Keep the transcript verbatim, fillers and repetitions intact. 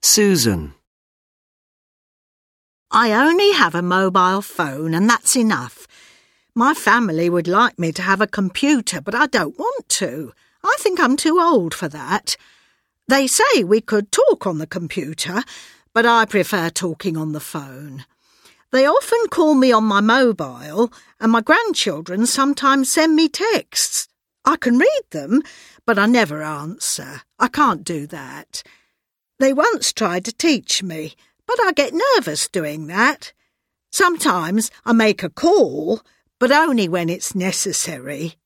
Susan. I only have a mobile phone and that's enough. My family would like me to have a computer, but I don't want to. I think I'm too old for that. They say we could talk on the computer, but I prefer talking on the phone. They often call me on my mobile, and my grandchildren sometimes send me texts. I can read them, but I never answer. I can't do that. They once tried to teach me, but I get nervous doing that. Sometimes I make a call, but only when it's necessary.